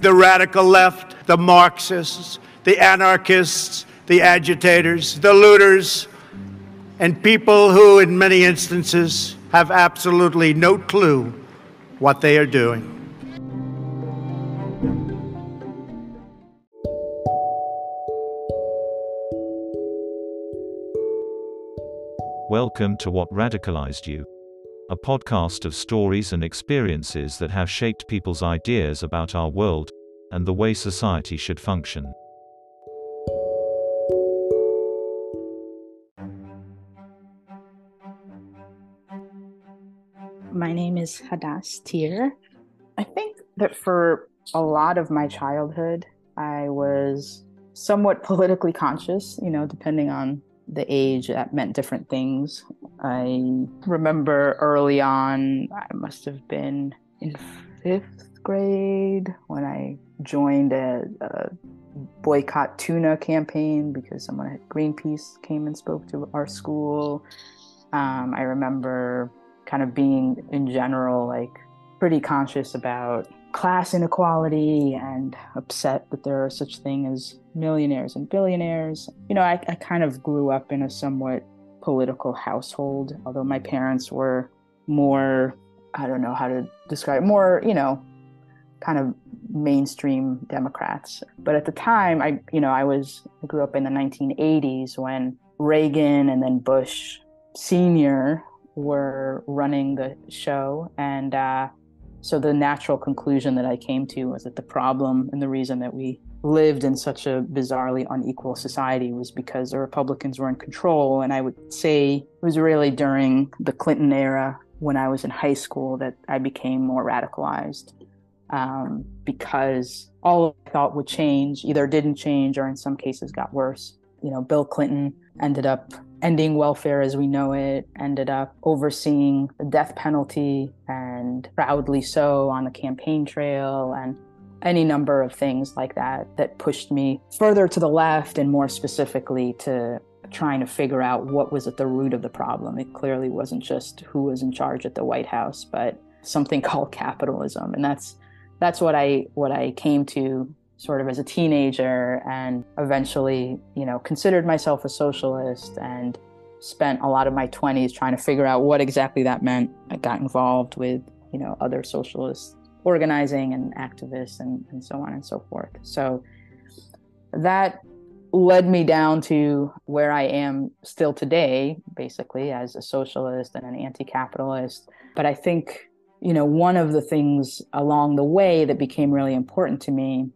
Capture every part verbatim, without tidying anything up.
the radical left, the Marxists, the anarchists, the agitators, the looters, and people who, in many instances, have absolutely no clue what they are doing. Welcome to What Radicalized You, a podcast of stories and experiences that have shaped people's ideas about our world and the way society should function. My name is Hadas Tir. I think that for a lot of my childhood, I was somewhat politically conscious, you know, depending on the age, that meant different things. I remember early on, I must have been in fifth grade when I joined a, a boycott tuna campaign because someone at Greenpeace came and spoke to our school. Um, I remember kind of being, in general, like pretty conscious about class inequality and upset that there are such things as millionaires and billionaires. You know, I, I kind of grew up in a somewhat political household, although my parents were more, I don't know how to describe it, more, you know, kind of mainstream Democrats. But at the time, I, you know, I was, I grew up in the nineteen eighties when Reagan and then Bush Senior were running the show. And uh, so the natural conclusion that I came to was that the problem and the reason that we lived in such a bizarrely unequal society was because the Republicans were in control. And I would say it was really during the Clinton era when I was in high school that I became more radicalized, um, because all I thought would change either didn't change or in some cases got worse. You know, Bill Clinton ended up ending welfare as we know it, ended up overseeing the death penalty, and proudly so on the campaign trail, and any number of things like that that pushed me further to the left and more specifically to trying to figure out what was at the root of the problem. It clearly wasn't just who was in charge at the White House, but something called capitalism. And that's that's what I what I came to sort of as a teenager, and eventually, you know, considered myself a socialist and spent a lot of my twenties trying to figure out what exactly that meant. I got involved with, you know, other socialist organizing and activists and, and so on and so forth. So that led me down to where I am still today, basically as a socialist and an anti-capitalist. But I think, you know, one of the things along the way that became really important to me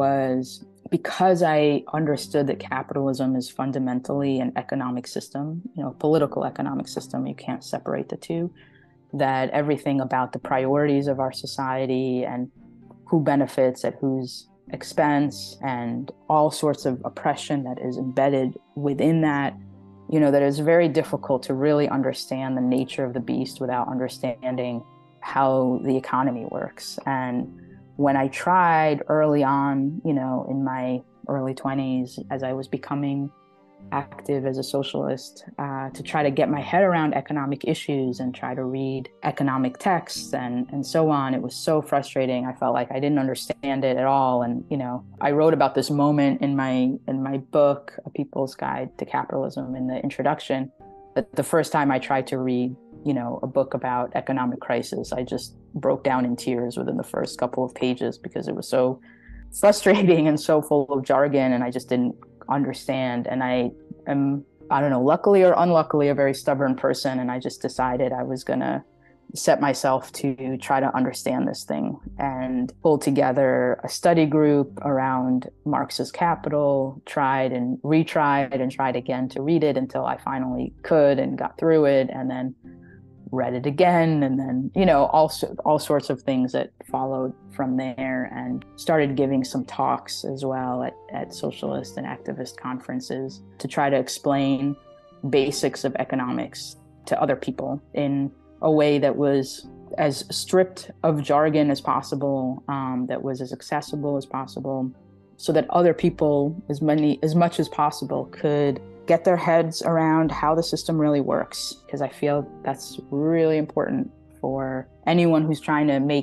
was because I understood that capitalism is fundamentally an economic system, you know, a political economic system, you can't separate the two, that everything about the priorities of our society and who benefits at whose expense and all sorts of oppression that is embedded within that, you know, that it's very difficult to really understand the nature of the beast without understanding how the economy works. And when I tried early on, you know, in my early twenties, as I was becoming active as a socialist, uh, to try to get my head around economic issues and try to read economic texts and, and so on, it was so frustrating. I felt like I didn't understand it at all. And, you know, I wrote about this moment in my in my book, A People's Guide to Capitalism, in the introduction, that the first time I tried to read, you know, a book about economic crisis, I just broke down in tears within the first couple of pages because it was so frustrating and so full of jargon, and I just didn't understand. And I am, I don't know, luckily or unluckily, a very stubborn person, and I just decided I was gonna set myself to try to understand this thing and pull together a study group around Marx's Capital, tried and retried and tried again to read it until I finally could and got through it, and then read it again, and then, you know, all, all sorts of things that followed from there, and started giving some talks as well at, at socialist and activist conferences to try to explain basics of economics to other people in a way that was as stripped of jargon as possible, um, that was as accessible as possible, so that other people, as many, as much as possible, could get their heads around how the system really works. Because I feel that's really important for anyone who's trying to make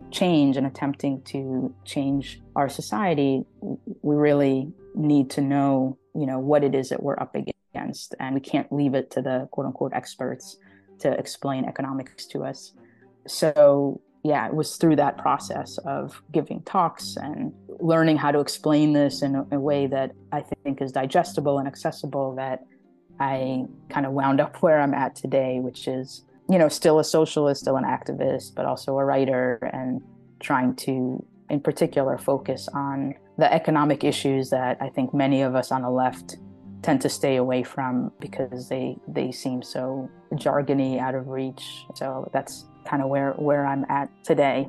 change and attempting to change our society, we really need to know, you know, what it is that we're up against. And we can't leave it to the quote unquote experts to explain economics to us. So yeah, it was through that process of giving talks and learning how to explain this in a, a way that I think is digestible and accessible that I kind of wound up where I'm at today, which is, you know, still a socialist, still an activist, but also a writer, and trying to, in particular, focus on the economic issues that I think many of us on the left tend to stay away from because they they seem so jargony, out of reach. So that's kind of where where I'm at today.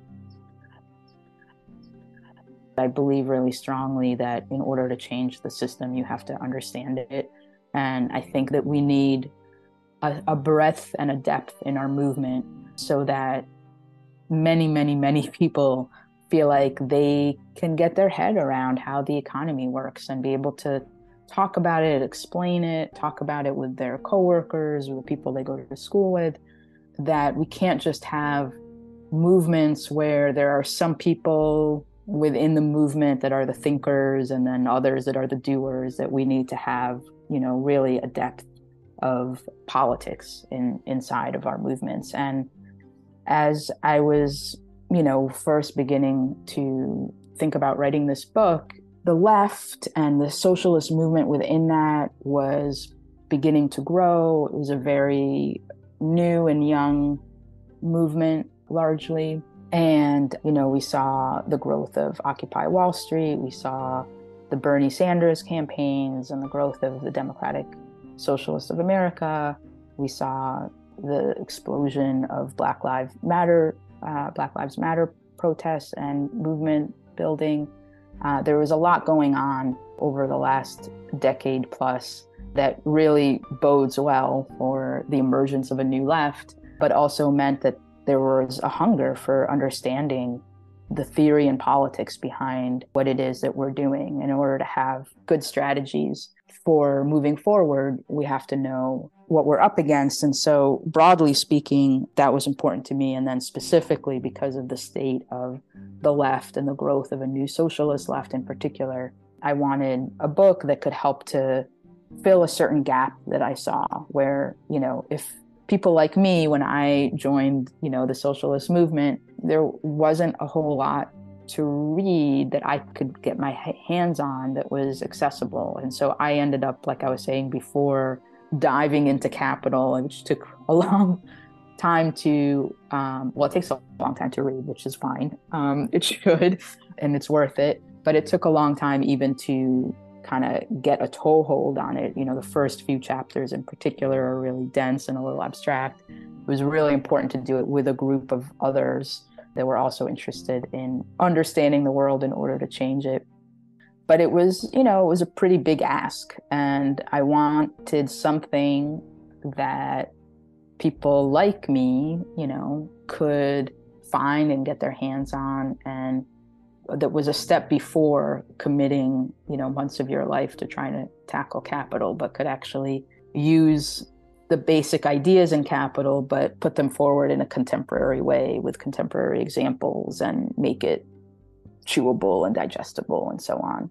I believe really strongly that in order to change the system, you have to understand it. And I think that we need a, a breadth and a depth in our movement so that many, many, many people feel like they can get their head around how the economy works and be able to talk about it, explain it, talk about it with their coworkers or the people they go to school with, that we can't just have movements where there are some people within the movement that are the thinkers and then others that are the doers, that we need to have, you know, really a depth of politics in inside of our movements. And as I was, you know, first beginning to think about writing this book, the left and the socialist movement within that was beginning to grow. It was a very new and young movement, largely. And, you know, we saw the growth of Occupy Wall Street. We saw the Bernie Sanders campaigns and the growth of the Democratic Socialists of America. We saw the explosion of Black Lives Matter, uh, Black Lives Matter protests and movement building. Uh, there was a lot going on over the last decade plus that really bodes well for the emergence of a new left, but also meant that there was a hunger for understanding the theory and politics behind what it is that we're doing. In order to have good strategies for moving forward, we have to know what we're up against. And so, broadly speaking, that was important to me. And then specifically because of the state of the left and the growth of a new socialist left in particular, I wanted a book that could help to fill a certain gap that I saw where, you know, if people like me, when I joined, you know, the socialist movement, there wasn't a whole lot to read that I could get my hands on that was accessible. And so I ended up, like I was saying before, diving into Capital, which took a long time to, um, well, it takes a long time to read, which is fine. Um, it should, and it's worth it. But it took a long time even to kind of get a toehold on it. You know, the first few chapters in particular are really dense and a little abstract. It was really important to do it with a group of others that were also interested in understanding the world in order to change it. But it was, you know, it was a pretty big ask. And I wanted something that people like me, you know, could find and get their hands on, and that was a step before committing, you know, months of your life to trying to tackle Capital, but could actually use the basic ideas in Capital, but put them forward in a contemporary way with contemporary examples and make it chewable and digestible and so on.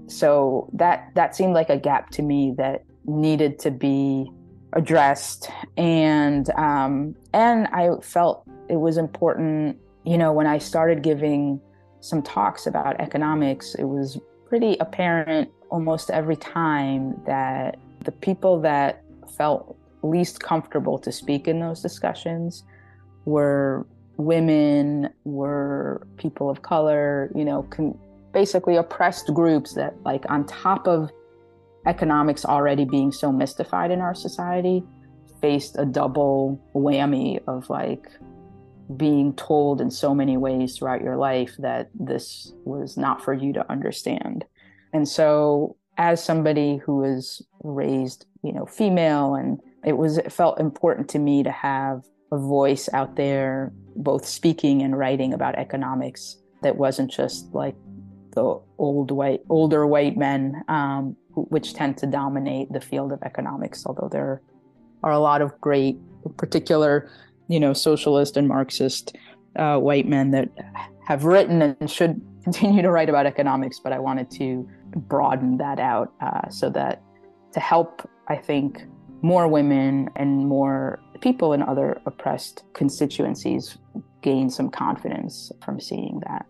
So that that seemed like a gap to me that needed to be addressed. And um, and I felt it was important, you know, when I started giving some talks about economics, it was pretty apparent almost every time that the people that felt least comfortable to speak in those discussions were women, were people of color, you know, con- basically oppressed groups that, like, on top of economics already being so mystified in our society, faced a double whammy of, like, being told in so many ways throughout your life that this was not for you to understand. And so as somebody who was raised, you know, female, and it was, it felt important to me to have a voice out there, both speaking and writing about economics, that wasn't just like the old white, older white men, um, who, which tend to dominate the field of economics, although there are a lot of great, particular, you know, socialist and Marxist uh, white men that have written and should continue to write about economics, but I wanted to broaden that out uh, so that to help, I think, more women and more people in other oppressed constituencies gain some confidence from seeing that.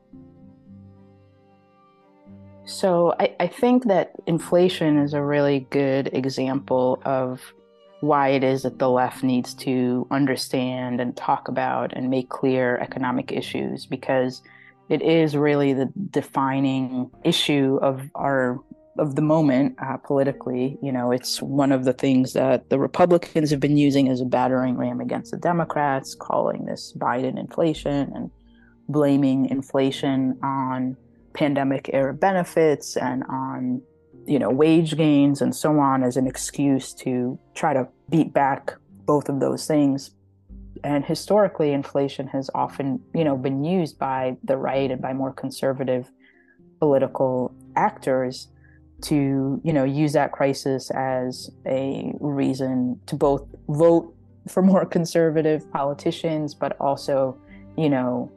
So I, I think that inflation is a really good example of why it is that the left needs to understand and talk about and make clear economic issues, because it is really the defining issue of our of the moment uh, politically. You know, it's one of the things that the Republicans have been using as a battering ram against the Democrats, calling this Biden inflation and blaming inflation on pandemic era benefits and on, you know, wage gains and so on as an excuse to try to beat back both of those things. And historically, inflation has often, you know, been used by the right and by more conservative political actors to, you know, use that crisis as a reason to both vote for more conservative politicians, but also, you know,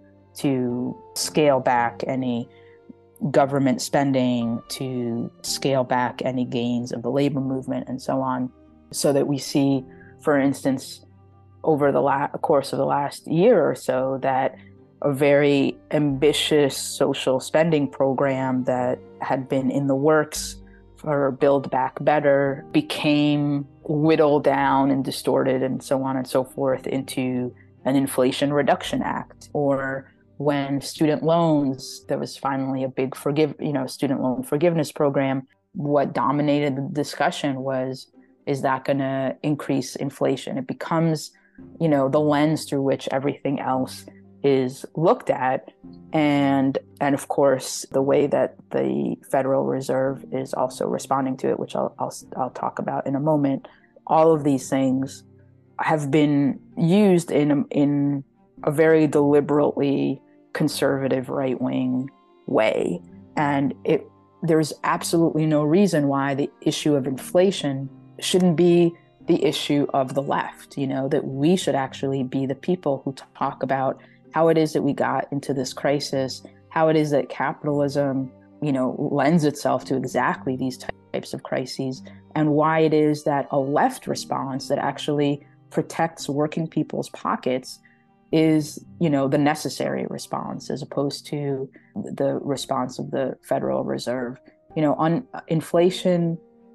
to scale back any government spending, to scale back any gains of the labor movement and so on, so that we see, for instance, over the la- course of the last year or so, that a very ambitious social spending program that had been in the works for Build Back Better became whittled down and distorted and so on and so forth into an Inflation Reduction Act. Or when student loans, there was finally a big forgive, you know, student loan forgiveness program, what dominated the discussion was, is that going to increase inflation? It becomes, you know, the lens through which everything else is looked at. And, and of course, the way that the Federal Reserve is also responding to it, which I'll, I'll, I'll talk about in a moment. All of these things have been used in a, in a very deliberately conservative right-wing way. And it, there's absolutely no reason why the issue of inflation shouldn't be the issue of the left, you know, that we should actually be the people who talk about how it is that we got into this crisis, how it is that capitalism, you know, lends itself to exactly these types of crises, and why it is that a left response that actually protects working people's pockets is, you know, the necessary response, as opposed to the response of the Federal Reserve. You know, on inflation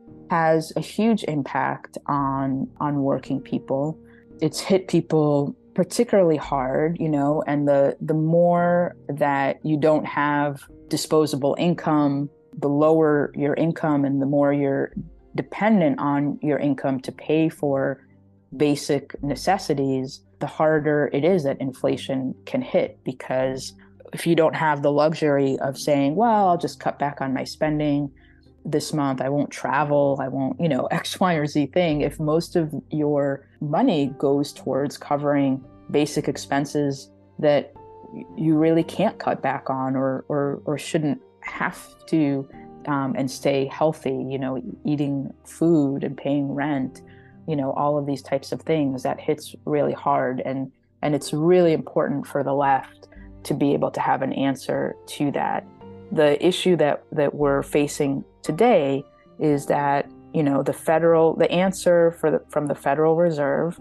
has a huge impact on on working people. It's hit people particularly hard, you know, and the the more that you don't have disposable income, the lower your income and the more you're dependent on your income to pay for basic necessities, the harder it is that inflation can hit. Because if you don't have the luxury of saying, well, I'll just cut back on my spending this month, I won't travel, I won't, you know, X, Y, or Z thing. If most of your money goes towards covering basic expenses that you really can't cut back on or or, or shouldn't have to, um, and stay healthy, you know, eating food and paying rent, you know, all of these types of things, that hits really hard. And, and it's really important for the left to be able to have an answer to that. The issue that, that we're facing today is that, you know, the federal, the answer for the, from the Federal Reserve,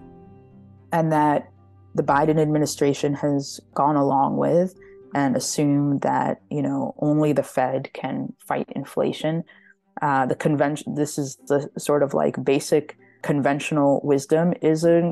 and that the Biden administration has gone along with and assumed that, you know, only the Fed can fight inflation. Uh, the convention, this is the sort of like basic conventional wisdom, is a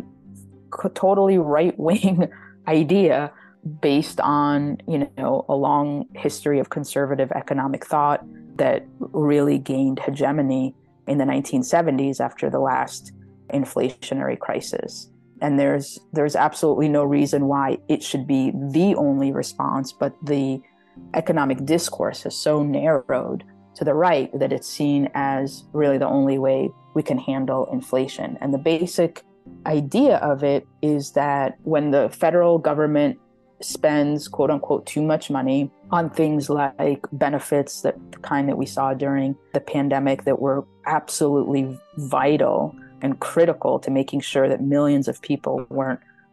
totally right-wing idea based on, you know, a long history of conservative economic thought that really gained hegemony in the nineteen seventies after the last inflationary crisis. And there's there's absolutely no reason why it should be the only response, but the economic discourse has so narrowed to the right that it's seen as really the only way we can handle inflation. And the basic idea of it is that when the federal government spends, quote unquote, too much money on things like benefits, that the kind that we saw during the pandemic that were absolutely vital and critical to making sure that millions of people weren't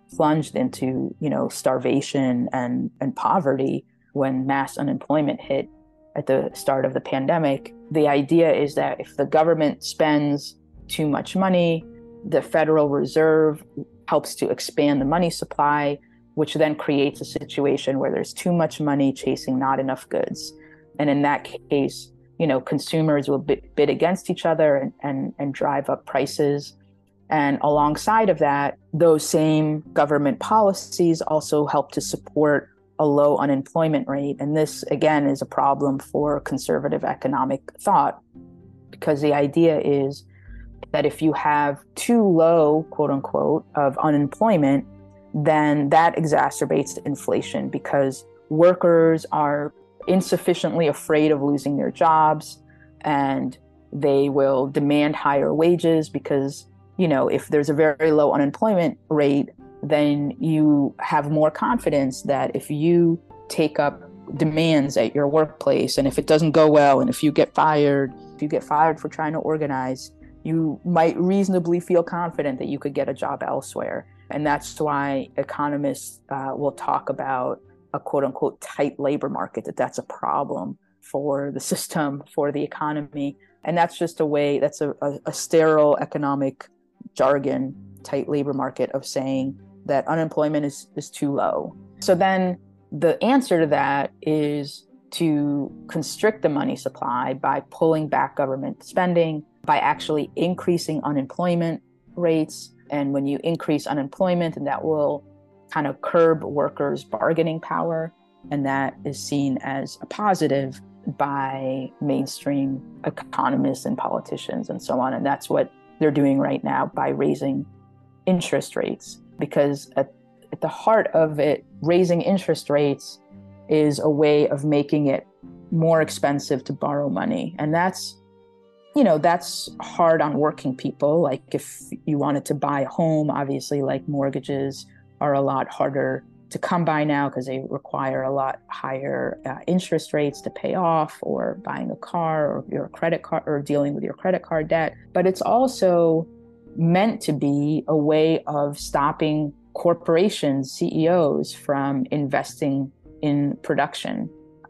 plunged into, you know, starvation and, and poverty when mass unemployment hit at the start of the pandemic. The idea is that if the government spends too much money, the Federal Reserve helps to expand the money supply, which then creates a situation where there's too much money chasing not enough goods. And in that case, you know, consumers will bid, bid against each other and, and, and drive up prices. And alongside of that, those same government policies also help to support a low unemployment rate. And this, again, is a problem for conservative economic thought, because the idea is that if you have too low, quote unquote, of unemployment, then that exacerbates inflation because workers are insufficiently afraid of losing their jobs, and they will demand higher wages because, you know, if there's a very low unemployment rate, then you have more confidence that if you take up demands at your workplace, and if it doesn't go well, and if you get fired, if you get fired for trying to organize, you might reasonably feel confident that you could get a job elsewhere. And that's why economists uh, will talk about a quote unquote tight labor market, that that's a problem for the system, for the economy. And that's just a way, that's a, a, a sterile economic jargon, tight labor market, of saying that unemployment is, is too low. So then the answer to that is to constrict the money supply by pulling back government spending, by actually increasing unemployment rates. And when you increase unemployment, and that will kind of curb workers' bargaining power, and that is seen as a positive by mainstream economists and politicians and so on. And that's what they're doing right now by raising interest rates, because at, at the heart of it, raising interest rates is a way of making it more expensive to borrow money. And that's, you know, that's hard on working people. Like if you wanted to buy a home, obviously, like mortgages are a lot harder to come by now because they require a lot higher uh, interest rates to pay off, or buying a car, or your credit card, or dealing with your credit card debt. But it's also meant to be a way of stopping corporations, C E Os, from investing in production,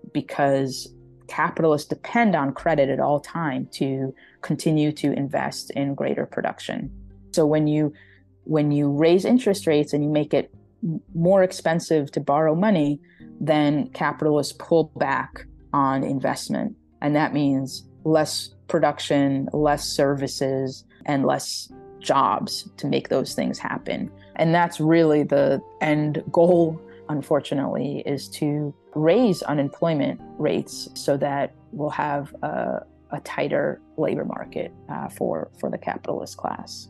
because capitalists depend on credit at all time to continue to invest in greater production. So when you when you raise interest rates and you make it more expensive to borrow money, then capitalists pull back on investment. And that means less production, less services, and less jobs to make those things happen. And that's really the end goal, unfortunately, is to raise unemployment rates so that we'll have a, a tighter labor market uh, for, for the capitalist class.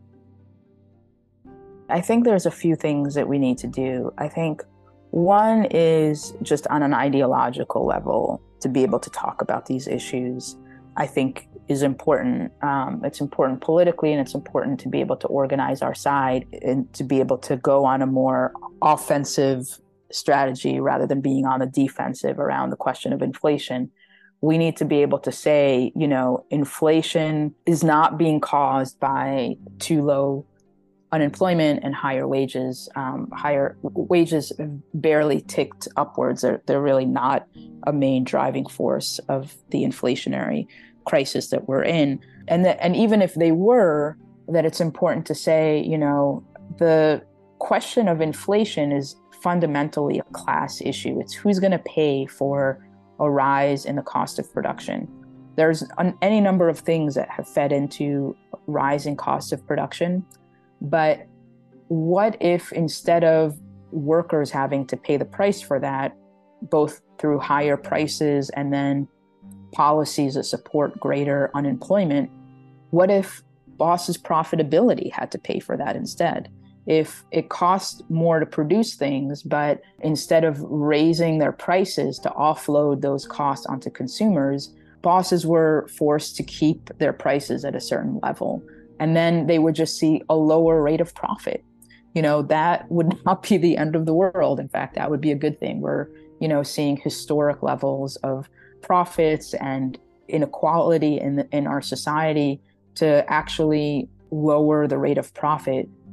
I think there's a few things that we need to do. I think one is just on an ideological level to be able to talk about these issues, I think is important. Um, it's important politically, and it's important to be able to organize our side and to be able to go on a more offensive strategy rather than being on the defensive around the question of inflation. We need to be able to say, you know, inflation is not being caused by too low unemployment and higher wages. Um, higher wages have barely ticked upwards. They're, they're really not a main driving force of the inflationary crisis that we're in. And that, and even if they were, that it's important to say, you know, the question of inflation is fundamentally a class issue. It's who's going to pay for a rise in the cost of production. There's an, any number of things that have fed into rising costs of production. But what if instead of workers having to pay the price for that, both through higher prices and then policies that support greater unemployment, what if bosses' profitability had to pay for that instead? If it costs more to produce things, but instead of raising their prices to offload those costs onto consumers, bosses were forced to keep their prices at a certain level. And then they would just see a lower rate of profit. You know, that would not be the end of the world. In fact, that would be a good thing. We're, you know, seeing historic levels of profits and inequality in the, in our society. To actually lower the rate of profit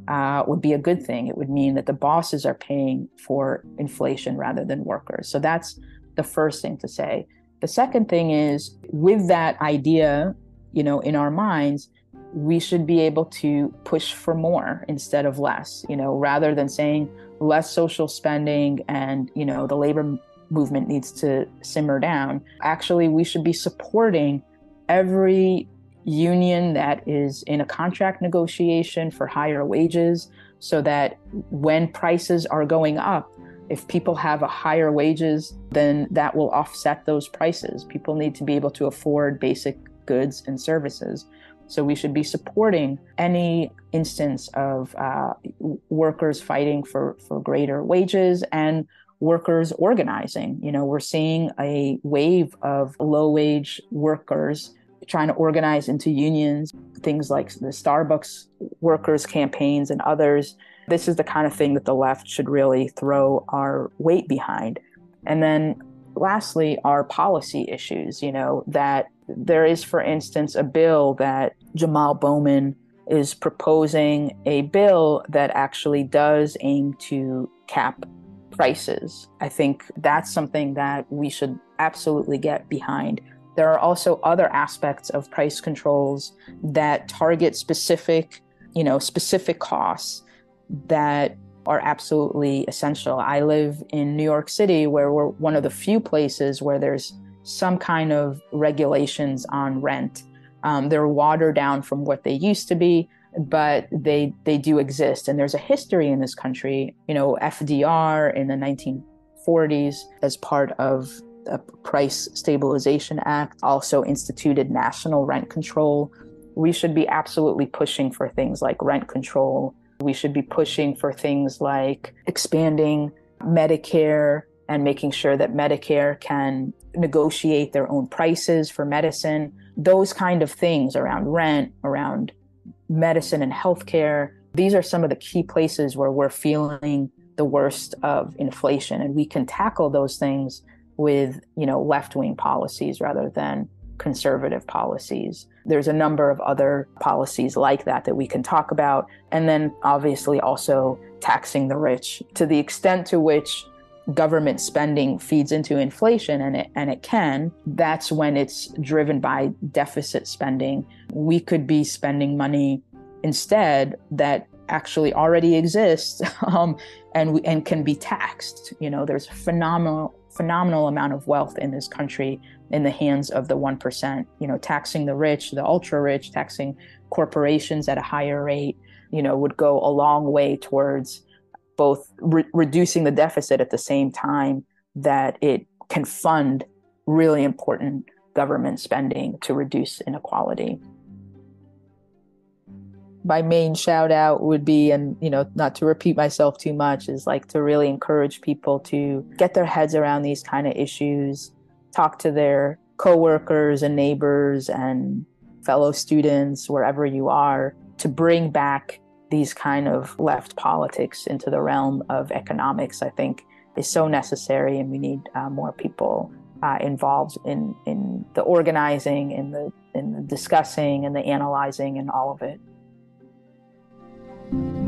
uh, would be a good thing. It would mean that the bosses are paying for inflation rather than workers. So that's the first thing to say. The second thing is, with that idea, you know, in our minds, we should be able to push for more instead of less, you know, rather than saying less social spending and, you know, the labor movement needs to simmer down. Actually, we should be supporting every union that is in a contract negotiation for higher wages, so that when prices are going up, if people have a higher wages, then that will offset those prices. People need to be able to afford basic goods and services. So we should be supporting any instance of uh, workers fighting for, for greater wages and workers organizing. You know, we're seeing a wave of low-wage workers trying to organize into unions, things like the Starbucks workers campaigns and others. This is the kind of thing that the left should really throw our weight behind. And then lastly, our policy issues, you know, that there is, for instance, a bill that Jamal Bowman is proposing, a bill that actually does aim to cap prices. I think that's something that we should absolutely get behind. There are also other aspects of price controls that target specific, you know, specific costs that are absolutely essential. I live in New York City, where we're one of the few places where there's some kind of regulations on rent. Um, they're watered down from what they used to be, but they they do exist. And there's a history in this country. You know, F D R in the nineteen forties, as part of the Price Stabilization Act, also instituted national rent control. We should be absolutely pushing for things like rent control. We should be pushing for things like expanding Medicare and making sure that Medicare can negotiate their own prices for medicine. Those kind of things around rent, around medicine and healthcare. These are some of the key places where we're feeling the worst of inflation, and we can tackle those things with, you know, left-wing policies rather than conservative policies. There's a number of other policies like that that we can talk about. And then obviously also taxing the rich. To the extent to which government spending feeds into inflation, and it, and it can, that's when it's driven by deficit spending. We could be spending money instead that actually already exists um, and, we, and can be taxed. You know, there's phenomenal phenomenal amount of wealth in this country in the hands of the one percent. You know, taxing the rich, the ultra rich, taxing corporations at a higher rate, you know, would go a long way towards both re- reducing the deficit at the same time that it can fund really important government spending to reduce inequality. My main shout out would be, and, you know, not to repeat myself too much, is like to really encourage people to get their heads around these kind of issues, talk to their coworkers and neighbors and fellow students, wherever you are, to bring back these kind of left politics into the realm of economics. I think is so necessary, and we need uh, more people uh, involved in, in the organizing, in the, in the discussing and the analyzing and all of it.